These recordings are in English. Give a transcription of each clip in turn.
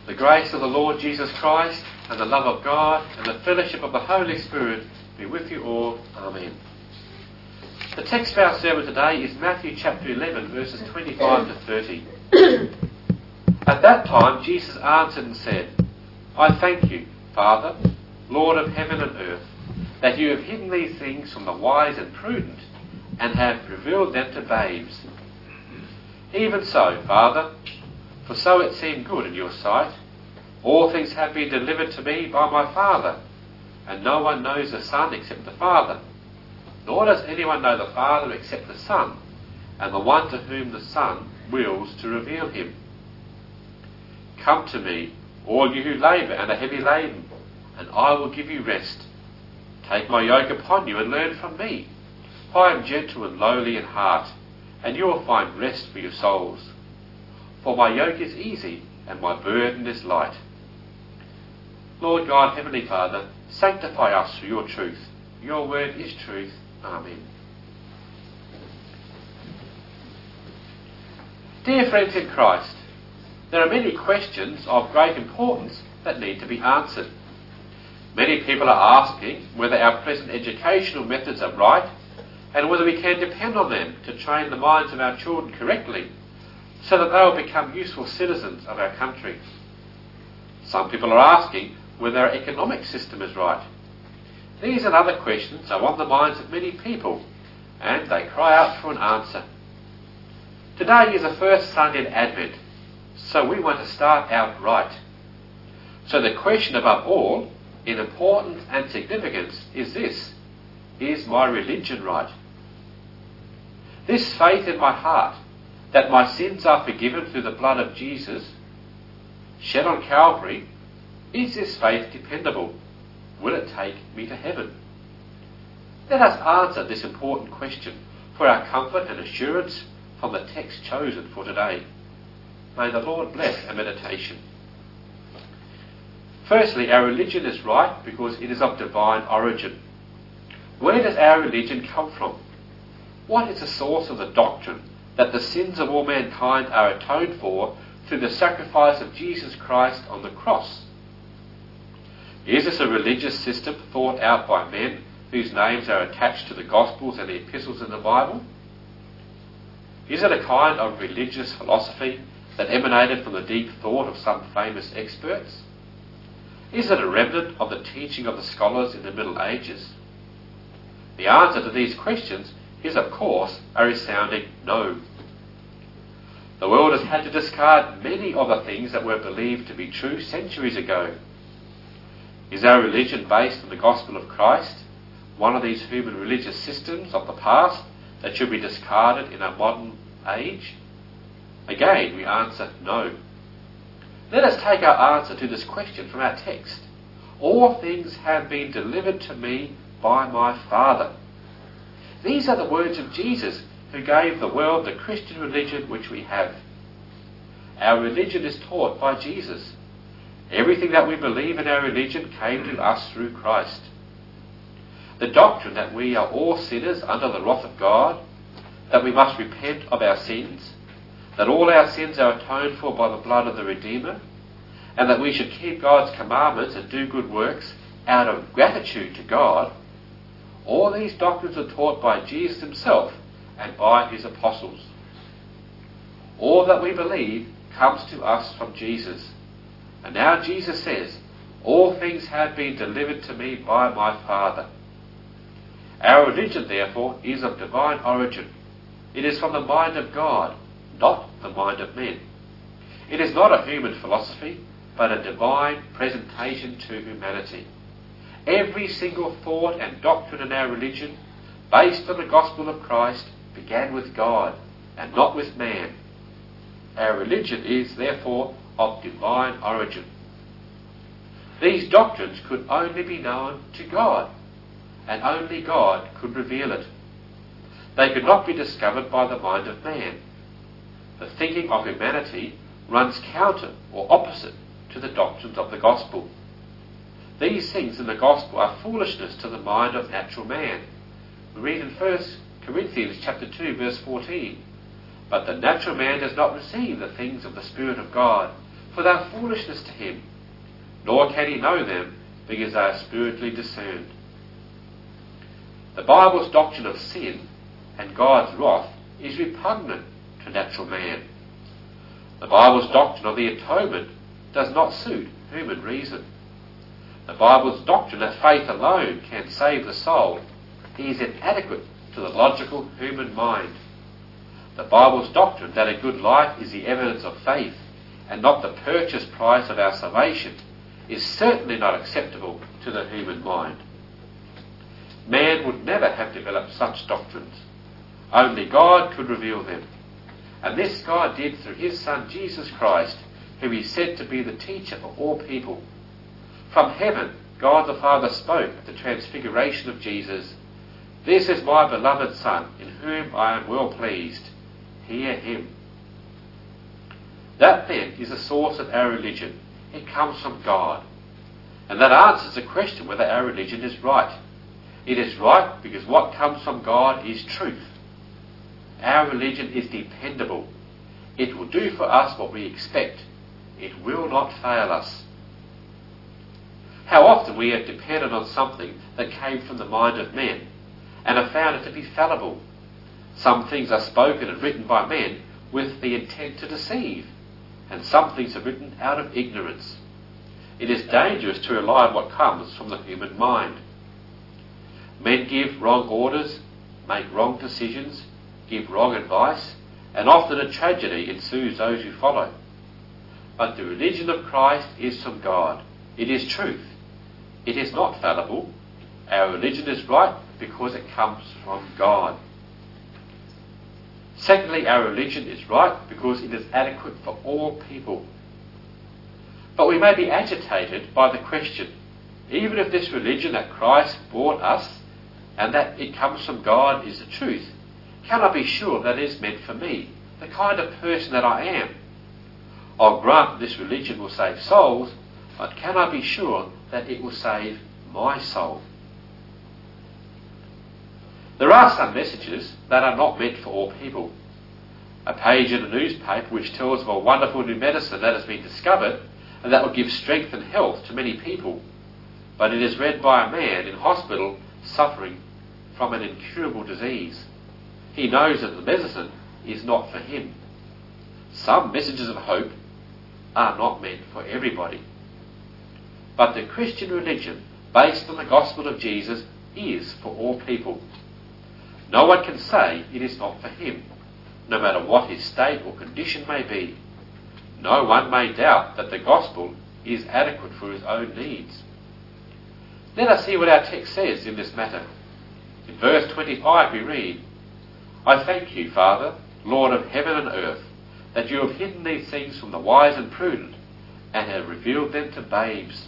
The grace of the Lord Jesus Christ and the love of God and the fellowship of the Holy Spirit be with you all. Amen. The text for our sermon today is Matthew chapter 11, verses 25 to 30. At that time Jesus answered and said, I thank you, Father, Lord of heaven and earth, that you have hidden these things from the wise and prudent, and have revealed them to babes. Even so, Father, for so it seemed good in your sight. All things have been delivered to me by my Father, and no one knows the Son except the Father, nor does anyone know the Father except the Son, and the one to whom the Son wills to reveal him. Come to me, all you who labour and are heavy laden, and I will give you rest. Take my yoke upon you and learn from me, for I am gentle and lowly in heart, and you will find rest for your souls. For my yoke is easy and my burden is light. Lord God, Heavenly Father, sanctify us through your truth. Your word is truth. Amen. Dear friends in Christ, there are many questions of great importance that need to be answered. Many people are asking whether our present educational methods are right and whether we can depend on them to train the minds of our children correctly so that they will become useful citizens of our country. Some people are asking whether our economic system is right. These and other questions are on the minds of many people, and they cry out for an answer. Today is the first Sunday in Advent, so we want to start out right. So the question above all, in importance and significance, is this: is my religion right? This faith in my heart that my sins are forgiven through the blood of Jesus shed on Calvary, is this faith dependable? Will it take me to heaven? Let us answer this important question for our comfort and assurance from the text chosen for today. May the Lord bless our meditation. Firstly, our religion is right because it is of divine origin. Where does our religion come from? What is the source of the doctrine that the sins of all mankind are atoned for through the sacrifice of Jesus Christ on the cross? Is this a religious system thought out by men whose names are attached to the Gospels and the epistles in the Bible? Is it a kind of religious philosophy that emanated from the deep thought of some famous experts? Is it a remnant of the teaching of the scholars in the Middle Ages? The answer to these questions is, of course, a resounding no. The world has had to discard many of the things that were believed to be true centuries ago. Is our religion based on the gospel of Christ, one of these human religious systems of the past that should be discarded in our modern age? Again, we answer no. Let us take our answer to this question from our text. All things have been delivered to me by my Father. These are the words of Jesus, who gave the world the Christian religion which we have. Our religion is taught by Jesus. Everything that we believe in our religion came to us through Christ. The doctrine that we are all sinners under the wrath of God, that we must repent of our sins, that all our sins are atoned for by the blood of the Redeemer, and that we should keep God's commandments and do good works out of gratitude to God, all these doctrines are taught by Jesus himself and by his apostles. All that we believe comes to us from Jesus. And now Jesus says, all things have been delivered to me by my Father. Our religion, therefore, is of divine origin. It is from the mind of God, not the mind of men. It is not a human philosophy, but a divine presentation to humanity. Every single thought and doctrine in our religion, based on the gospel of Christ, began with God and not with man. Our religion is, therefore, of divine origin. These doctrines could only be known to God, and only God could reveal it. They could not be discovered by the mind of man. The thinking of humanity runs counter or opposite to the doctrines of the gospel. These things in the gospel are foolishness to the mind of natural man. We read in 1 Corinthians chapter 2, verse 14, "But the natural man does not receive the things of the Spirit of God, for they are foolishness to him, nor can he know them, because they are spiritually discerned. The Bible's doctrine of sin and God's wrath is repugnant to natural man. The Bible's doctrine of the atonement does not suit human reason. The Bible's doctrine that faith alone can save the soul is inadequate to the logical human mind. The Bible's doctrine that a good life is the evidence of faith and not the purchase price of our salvation is certainly not acceptable to the human mind. Man would never have developed such doctrines. Only God could reveal them. And this God did through his Son Jesus Christ, whom he said to be the teacher of all people. From heaven, God the Father spoke at the transfiguration of Jesus, "This is my beloved Son, in whom I am well pleased. Hear him." That then is the source of our religion. It comes from God. And that answers the question whether our religion is right. It is right because what comes from God is truth. Our religion is dependable. It will do for us what we expect. It will not fail us. How often we have depended on something that came from the mind of men and have found it to be fallible. Some things are spoken and written by men with the intent to deceive, and some things are written out of ignorance. It is dangerous to rely on what comes from the human mind. Men give wrong orders, make wrong decisions, give wrong advice, and often a tragedy ensues those who follow. But the religion of Christ is from God. It is truth. It is not fallible. Our religion is right because it comes from God. Secondly, our religion is right because it is adequate for all people. But we may be agitated by the question, even if this religion that Christ brought us and that it comes from God is the truth, can I be sure that it is meant for me, the kind of person that I am? I'll grant this religion will save souls, but can I be sure that it will save my soul? There are some messages that are not meant for all people. A page in a newspaper which tells of a wonderful new medicine that has been discovered and that will give strength and health to many people, but it is read by a man in hospital suffering from an incurable disease. He knows that the medicine is not for him. Some messages of hope are not meant for everybody. But the Christian religion, based on the gospel of Jesus, is for all people. No one can say it is not for him, no matter what his state or condition may be. No one may doubt that the gospel is adequate for his own needs. Let us see what our text says in this matter. In verse 25 we read, "I thank you, Father, Lord of heaven and earth, that you have hidden these things from the wise and prudent, and have revealed them to babes."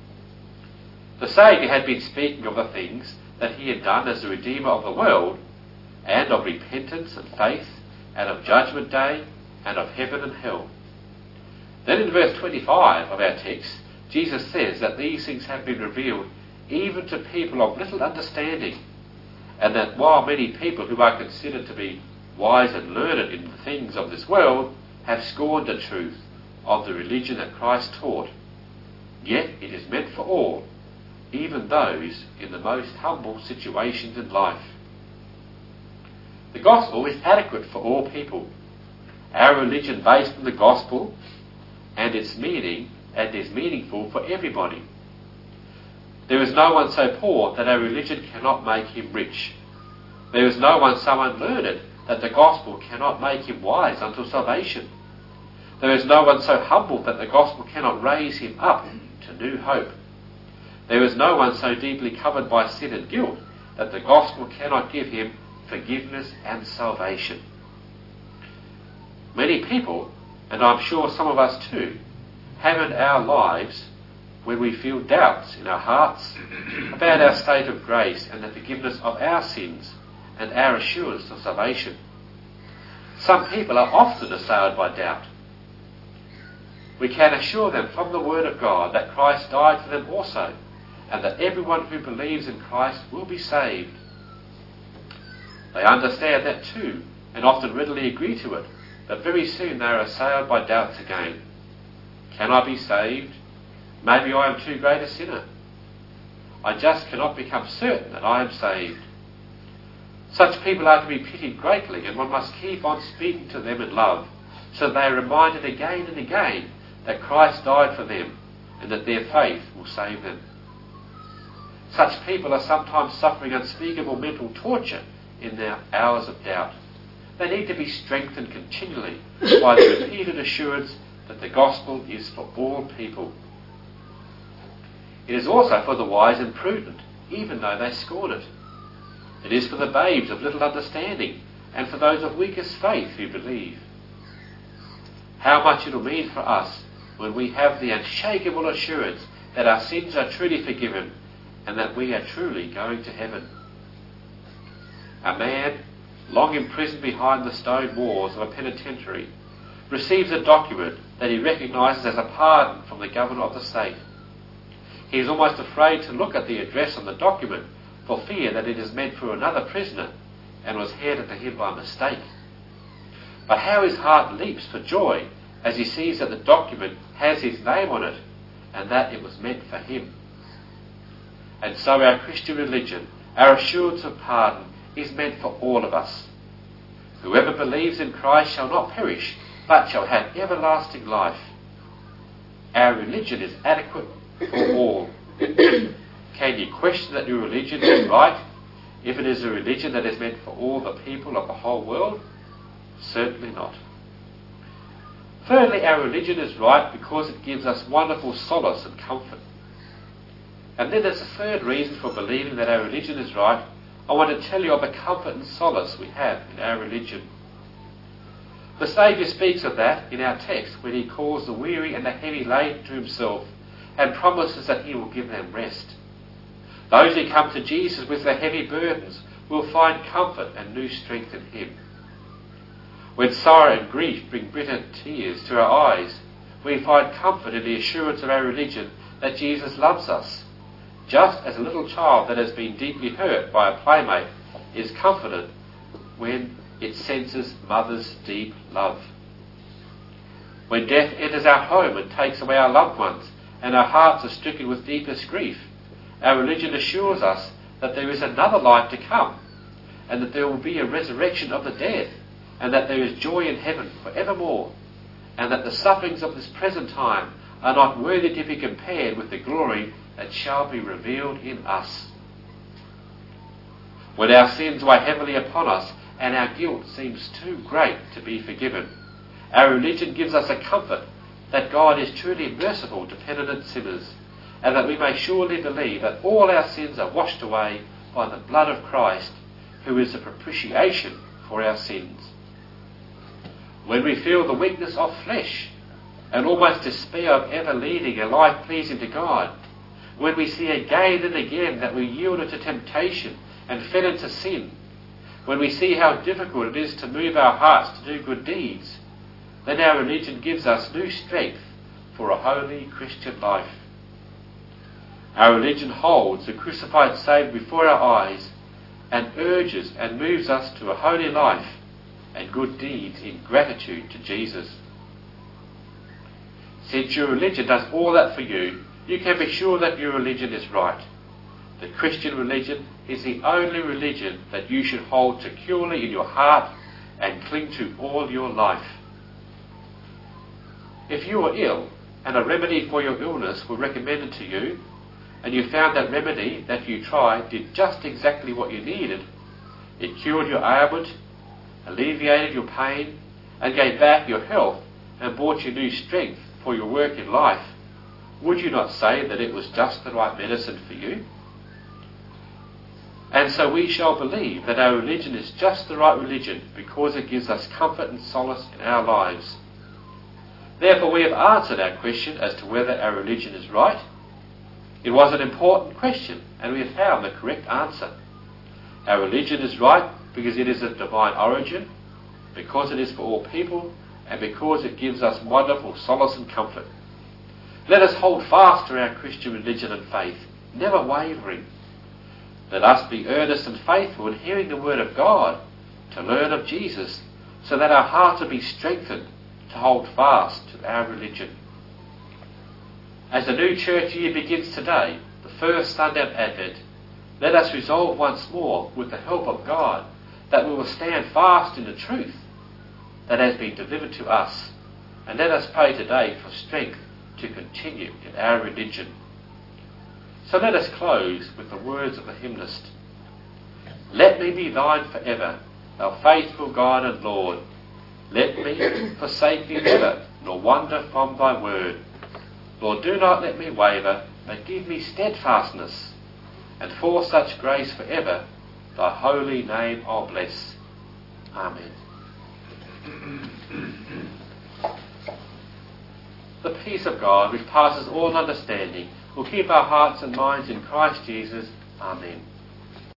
The Saviour had been speaking of the things that he had done as the Redeemer of the world, and of repentance and faith, and of judgment day, and of heaven and hell. Then in verse 25 of our text, Jesus says that these things have been revealed even to people of little understanding, and that while many people who are considered to be wise and learned in the things of this world have scorned the truth of the religion that Christ taught, yet it is meant for all, even those in the most humble situations in life. The gospel is adequate for all people. Our religion based on the gospel and its meaning and is meaningful for everybody. There is no one so poor that our religion cannot make him rich. There is no one so unlearned that the gospel cannot make him wise unto salvation. There is no one so humble that the gospel cannot raise him up to new hope. There is no one so deeply covered by sin and guilt that the gospel cannot give him forgiveness and salvation. Many people, and I'm sure some of us too, have in our lives when we feel doubts in our hearts about our state of grace and the forgiveness of our sins and our assurance of salvation. Some people are often assailed by doubt. We can assure them from the Word of God that Christ died for them also, and that everyone who believes in Christ will be saved. They understand that too, and often readily agree to it, but very soon they are assailed by doubts again. Can I be saved? Maybe I am too great a sinner. I just cannot become certain that I am saved. Such people are to be pitied greatly, and one must keep on speaking to them in love, so that they are reminded again and again that Christ died for them, and that their faith will save them. Such people are sometimes suffering unspeakable mental torture in their hours of doubt. They need to be strengthened continually by the repeated assurance that the gospel is for all people. It is also for the wise and prudent, even though they scorn it. It is for the babes of little understanding, and for those of weakest faith who believe. How much it will mean for us when we have the unshakable assurance that our sins are truly forgiven and that we are truly going to heaven. A man, long imprisoned behind the stone walls of a penitentiary, receives a document that he recognises as a pardon from the governor of the state. He is almost afraid to look at the address on the document for fear that it is meant for another prisoner and was handed to him by mistake. But how his heart leaps for joy as he sees that the document has his name on it and that it was meant for him. And so our Christian religion, our assurance of pardon, is meant for all of us. Whoever believes in Christ shall not perish, but shall have everlasting life. Our religion is adequate for all. Can you question that your religion is right if it is a religion that is meant for all the people of the whole world? Certainly not. Thirdly, our religion is right because it gives us wonderful solace and comfort. And then there's a third reason for believing that our religion is right. I want to tell you of the comfort and solace we have in our religion. The Saviour speaks of that in our text when he calls the weary and the heavy laden to himself and promises that he will give them rest. Those who come to Jesus with their heavy burdens will find comfort and new strength in him. When sorrow and grief bring bitter tears to our eyes, we find comfort in the assurance of our religion that Jesus loves us, just as a little child that has been deeply hurt by a playmate is comforted when it senses mother's deep love. When death enters our home and takes away our loved ones, and our hearts are stricken with deepest grief, our religion assures us that there is another life to come, and that there will be a resurrection of the dead, and that there is joy in heaven forevermore, and that the sufferings of this present time are not worthy to be compared with the glory that shall be revealed in us. When our sins weigh heavily upon us, and our guilt seems too great to be forgiven, our religion gives us a comfort that God is truly merciful to penitent sinners, and that we may surely believe that all our sins are washed away by the blood of Christ, who is the propitiation for our sins. When we feel the weakness of flesh, and almost despair of ever leading a life pleasing to God, when we see again and again that we yielded to temptation and fell into sin, when we see how difficult it is to move our hearts to do good deeds, then our religion gives us new strength for a holy Christian life. Our religion holds the crucified Saviour before our eyes and urges and moves us to a holy life and good deeds in gratitude to Jesus. Since your religion does all that for you, you can be sure that your religion is right. The Christian religion is the only religion that you should hold securely in your heart and cling to all your life. If you were ill and a remedy for your illness were recommended to you, and you found that remedy that you tried did just exactly what you needed, it cured your ailment, alleviated your pain, and gave back your health and brought you new strength for your work in life, would you not say that it was just the right medicine for you? And so we shall believe that our religion is just the right religion because it gives us comfort and solace in our lives. Therefore we have answered our question as to whether our religion is right. It was an important question, and we have found the correct answer. Our religion is right because it is of divine origin, because it is for all people, and because it gives us wonderful solace and comfort. Let us hold fast to our Christian religion and faith, never wavering. Let us be earnest and faithful in hearing the word of God, to learn of Jesus, so that our hearts will be strengthened to hold fast to our religion. As the new church year begins today, the first Sunday of Advent, let us resolve once more, with the help of God, that we will stand fast in the truth that has been delivered to us, and let us pray today for strength to continue in our religion. So let us close with the words of the hymnist. Let me be thine forever, thou faithful God and Lord. Let me forsake thee never, nor wander from thy word. Lord, do not let me waver, but give me steadfastness, and for such grace forever thy holy name I'll bless. Amen. The peace of God, which passes all understanding, will keep our hearts and minds in Christ Jesus. Amen.